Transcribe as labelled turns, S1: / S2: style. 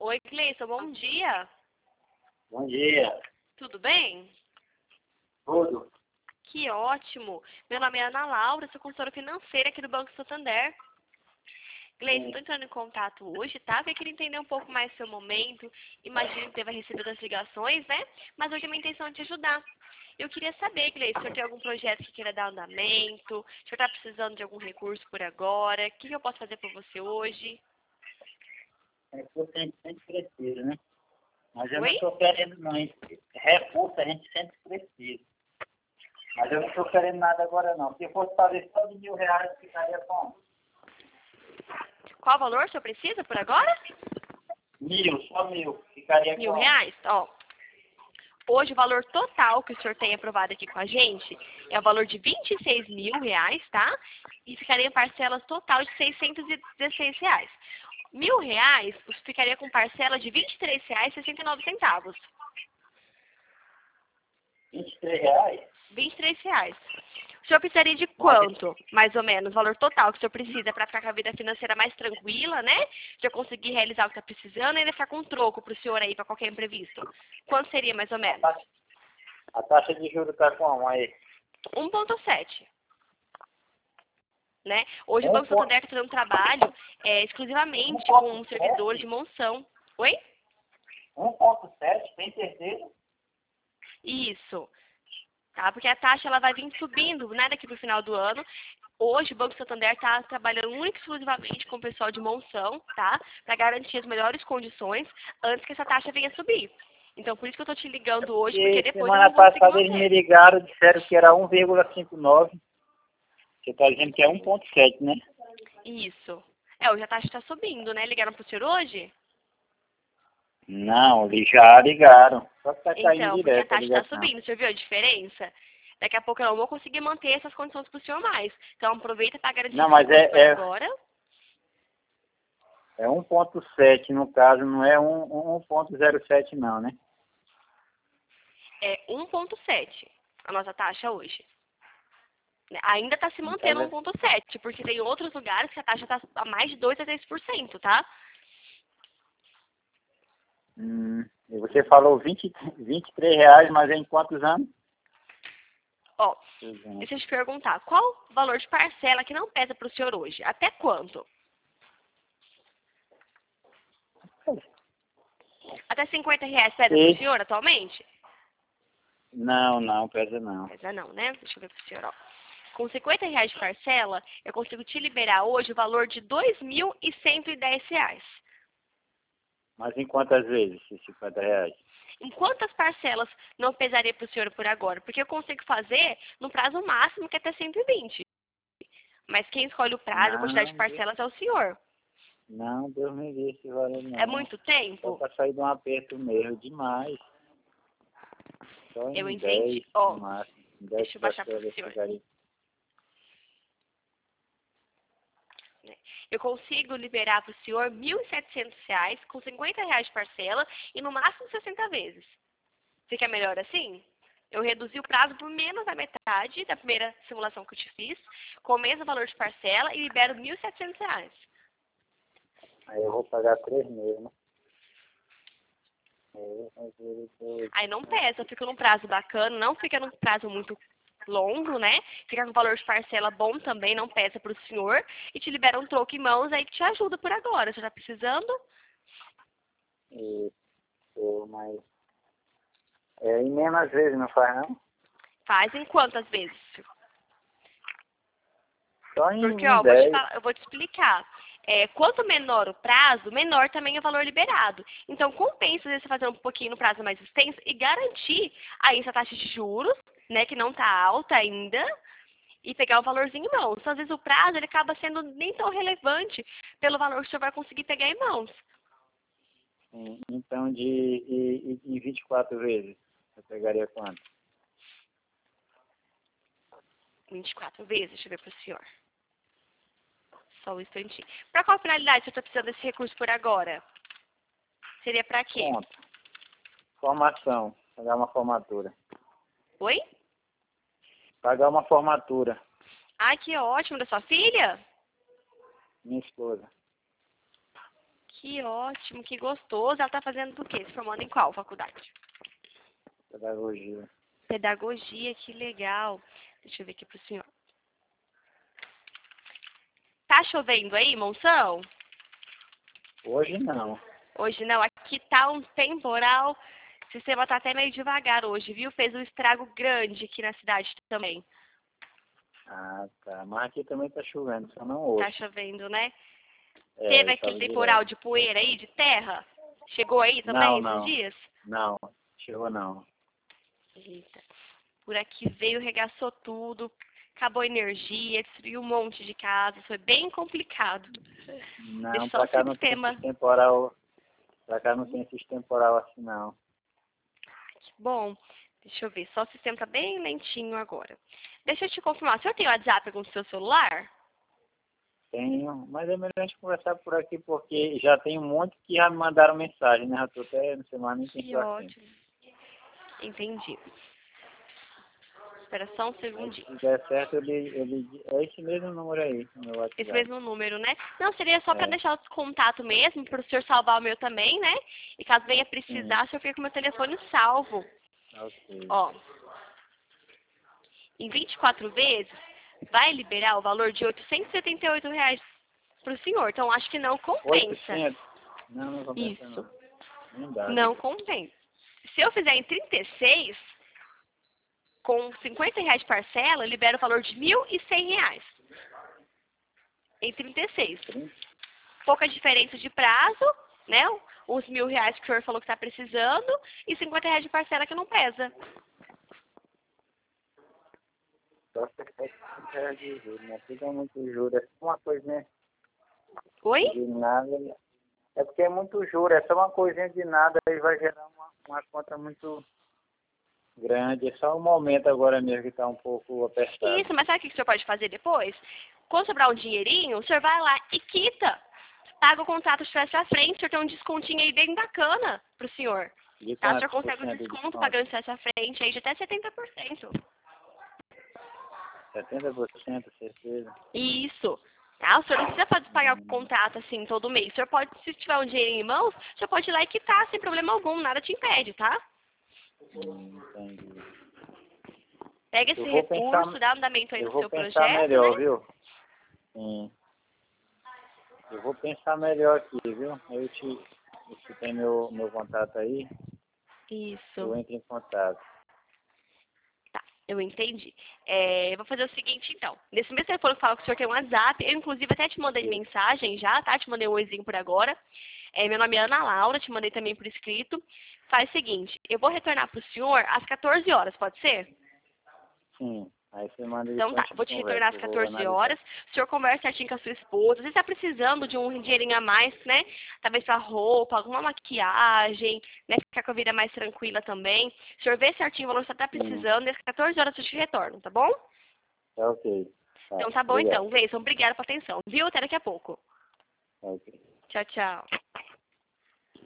S1: Oi, Cleison, bom dia.
S2: Bom dia.
S1: Tudo bem?
S2: Tudo?
S1: Que ótimo. Meu nome é Ana Laura, sou consultora financeira aqui do Banco Santander. Cleison, estou entrando em contato hoje, tá? Porque eu queria entender um pouco mais seu momento. Imagino que teve recebido as ligações, né? Mas hoje é minha intenção de te ajudar. Eu queria saber, Cleison, se o senhor tem algum projeto que queira dar andamento, se o senhor está precisando de algum recurso por agora, o que eu posso fazer por você hoje?
S2: Recurso a gente sempre precisa, né? Mas eu não
S1: Oi?
S2: estou querendo não. Recurso a gente sempre precisa. Mas eu não estou querendo nada agora não. Se fosse fazer só de R$ 1.000, ficaria bom.
S1: Qual valor o senhor precisa por agora?
S2: 1.000, só 1.000. Ficaria bom.
S1: R$ 1.000? Ó. Hoje, o valor total que o senhor tem aprovado aqui com a gente é o valor de R$ 26.000, tá? E ficaria em parcelas total de R$ 616. R$ 1.000 ficaria com parcela de R$ 23,69.
S2: R$ 23?
S1: R$ 23. O senhor precisaria de
S2: Mas,
S1: quanto, mais ou menos, o valor total que o senhor precisa para ficar com a vida financeira mais tranquila, né? Já conseguir realizar o que está precisando e ainda ficar com um troco para o senhor aí, para qualquer imprevisto. Quanto seria, mais ou menos?
S2: a taxa de juros está como aí?
S1: 1,7. Né? Hoje o
S2: Um
S1: Banco
S2: ponto-
S1: Santander está fazendo um trabalho exclusivamente com um servidor de monção. Oi?
S2: 1,7, tem certeza?
S1: Isso. Tá? Porque a taxa ela vai vir subindo, né, daqui para o final do ano. Hoje o Banco Santander está trabalhando única e exclusivamente com o pessoal de monção, tá? Para garantir as melhores condições antes que essa taxa venha subir. Então, por isso que eu estou te ligando hoje, porque
S2: E
S1: depois eu
S2: semana
S1: não consigo
S2: passada eles me
S1: manter.
S2: ligaram, disseram que era 1,59. Você está dizendo que é 1,7, né?
S1: Isso. Hoje a taxa está subindo, né? Ligaram para o senhor hoje?
S2: Não, eles já ligaram. Só que tá caindo
S1: Então, porque a
S2: direto a
S1: taxa está
S2: ligação.
S1: subindo, você viu a diferença? Daqui a pouco eu não vou conseguir manter essas condições para o senhor mais. Então, aproveita para garantir
S2: Não,
S1: esse
S2: mas
S1: recurso por agora.
S2: é 1,7 no caso, não é 1,07 não, né?
S1: É 1,7 a nossa taxa hoje. Ainda está se
S2: No
S1: mantendo
S2: caso
S1: 1,7, porque tem outros lugares que a taxa está a mais de 2 a 3%, tá?
S2: e você falou R$ 23, mas é em quantos anos?
S1: Ó,
S2: Uhum.
S1: deixa eu te perguntar, qual o valor de parcela que não pesa para o senhor hoje? Até quanto? Até R$ 50 pesa para o senhor atualmente?
S2: Não, pesa não.
S1: Pesa não, né? Deixa eu ver para o senhor, ó. Com R$ 50 de parcela, eu consigo te liberar hoje o valor de R$ 2.110.
S2: Mas em quantas vezes esses R$ 50?
S1: Em quantas parcelas não pesaria para o senhor por agora? Porque eu consigo fazer no prazo máximo, que é até 120. Mas quem escolhe o prazo, a quantidade de
S2: Não,
S1: parcelas é o senhor.
S2: não, Deus me livre esse valor
S1: É
S2: não.
S1: muito
S2: Só
S1: tempo?
S2: para sair de um aperto mesmo, demais. Só
S1: Eu
S2: em
S1: entendi.
S2: 10 no
S1: Ó,
S2: máximo. Em 10
S1: deixa eu baixar para o
S2: parcelas
S1: senhor.
S2: ficaria.
S1: Eu consigo liberar para o senhor R$ 1.700 com R$ 50 de parcela e no máximo 60 vezes. Fica melhor assim? Eu reduzi o prazo por menos da metade da primeira simulação que eu te fiz, com o mesmo valor de parcela e libero R$ 1.700.
S2: Aí eu vou pagar 3 meses, né? Eu
S1: Aí não pesa, fica num prazo bacana, não fica num prazo muito longo, né? Fica com valor de parcela bom também, não pesa para o senhor. E te libera um troco em mãos aí que te ajuda por agora. Você tá precisando?
S2: mas em menos vezes não faz não?
S1: Faz em quantas vezes?
S2: Só
S1: Porque,
S2: em
S1: ó,
S2: 10.
S1: eu vou te explicar. Quanto menor o prazo, menor também é o valor liberado. Então, compensa às vezes, você fazer um pouquinho no prazo mais extenso e garantir aí essa taxa de juros, né, que não está alta ainda, e pegar o valorzinho em mãos. Então, às vezes, o prazo ele acaba sendo nem tão relevante pelo valor que o senhor vai conseguir pegar em mãos.
S2: Então, em 24 vezes, eu pegaria quanto?
S1: 24 vezes, deixa eu ver para o senhor. Só um instantinho. Para qual finalidade você está precisando desse recurso por agora? Seria para quê?
S2: Conta. Formação. Pagar uma formatura.
S1: Oi?
S2: Pagar uma formatura.
S1: Ah, que ótimo, da sua filha?
S2: Minha esposa.
S1: Que ótimo, que gostoso. Ela tá fazendo o quê? Se formando em qual faculdade?
S2: Pedagogia.
S1: Pedagogia, que legal. Deixa eu ver aqui pro senhor. Tá chovendo aí, Monção?
S2: Hoje não.
S1: Hoje não, aqui tá um temporal. O sistema tá até meio devagar hoje, viu? Fez um estrago grande aqui na cidade também.
S2: Ah, tá. Mas aqui também tá chovendo, só não
S1: Tá
S2: hoje.
S1: chovendo, né?
S2: É,
S1: Teve
S2: eu
S1: aquele
S2: falo
S1: temporal
S2: direto.
S1: de poeira aí, de terra? Chegou aí também
S2: Não,
S1: esses
S2: não.
S1: dias?
S2: Não. Chegou não.
S1: Eita. Por aqui veio, regaçou tudo, acabou a energia, destruiu um monte de casas, foi bem complicado.
S2: Não,
S1: Deixou
S2: pra
S1: o
S2: cá não tem
S1: sistema.
S2: esses temporal. Pra cá não tem esses temporal assim não.
S1: Bom, deixa eu ver, só o sistema tá bem lentinho agora. Deixa eu te confirmar, o senhor tem WhatsApp com o seu celular?
S2: Tenho, mas é melhor a gente conversar por aqui porque já tem um monte que já me mandaram mensagem, né? Eu tô até, não sei mais nem quem
S1: Que
S2: tô assim.
S1: ótimo. Entendi. Espera só um
S2: Aí
S1: segundinho.
S2: se der certo, é esse mesmo número aí, no meu
S1: Esse
S2: WhatsApp.
S1: mesmo número, né? Não, seria só para
S2: É,
S1: deixar o contato mesmo, para o senhor salvar o meu também, né? E caso venha
S2: sim,
S1: precisar, o senhor fica com o meu telefone salvo.
S2: ok.
S1: Ó, em 24 vezes, vai liberar o valor de R$ 878 para o senhor. Então, acho que não compensa.
S2: 800? Não, não compensa
S1: Isso.
S2: não. Nem dá,
S1: Não
S2: viu?
S1: compensa. Se eu fizer em 36, com R$ 50 de parcela, eu libero o valor de R$ 1.100. Em 36.
S2: 30?
S1: Pouca diferença de prazo, né? Os R$ 1.000 que o senhor falou que está precisando e R$ 50 de parcela que não pesa.
S2: Só que é de juros, né? Tudo é muito juros. É só uma coisa, né?
S1: Oi?
S2: De nada. É porque é muito juro, é só uma coisinha de nada aí vai gerar uma conta muito grande. É só um momento agora mesmo que está um pouco apertado.
S1: Isso, mas sabe o que o senhor pode fazer depois? Quando sobrar um dinheirinho, o senhor vai lá e quita. Paga o contrato de trás pra frente, o senhor tem um descontinho aí bem bacana pro senhor.
S2: De
S1: Tá? O senhor
S2: quantos por
S1: consegue um
S2: cento de
S1: desconto
S2: desconto?
S1: pagando de trás pra frente aí de até 70%.
S2: 70%, certeza.
S1: Isso. Tá? O senhor não precisa pagar o contrato assim todo mês. O senhor pode, se tiver um dinheiro em mãos, o senhor pode ir lá e quitar sem problema algum, nada te impede, tá?
S2: Entendi.
S1: Pega esse
S2: Eu vou pensar,
S1: recurso, dá andamento aí
S2: eu
S1: no
S2: vou
S1: seu
S2: pensar
S1: projeto,
S2: melhor,
S1: né?
S2: viu? Sim. Eu vou pensar melhor aqui, viu? Você tem meu contato aí,
S1: Isso.
S2: eu entro em contato.
S1: Tá, eu entendi. Eu vou fazer o seguinte, então. Nesse mesmo telefone que fala que o senhor tem um WhatsApp, eu inclusive até te mandei
S2: Isso.
S1: mensagem já, tá? Te mandei um oizinho por agora. Meu nome é Ana Laura, te mandei também por escrito. Faz o seguinte, eu vou retornar pro senhor às 14 horas, pode ser?
S2: Sim. Aí você manda e
S1: Então
S2: depois
S1: tá,
S2: a gente
S1: vou te retornar
S2: conversa,
S1: às
S2: eu vou
S1: 14
S2: analisar.
S1: horas. O senhor conversa certinho com a sua esposa. Você está precisando de um dinheirinho a mais, né? Talvez pra roupa, alguma maquiagem, né? Ficar com a vida mais tranquila também. O senhor vê certinho o valor que você está
S2: Sim.
S1: precisando. E às 14 horas eu te retorno, tá bom?
S2: Tá ok. Tá.
S1: Então tá bom
S2: Obrigado.
S1: então. Gleison, obrigada pela atenção. Viu? Até daqui a pouco.
S2: Tá ok.
S1: Tchau, tchau.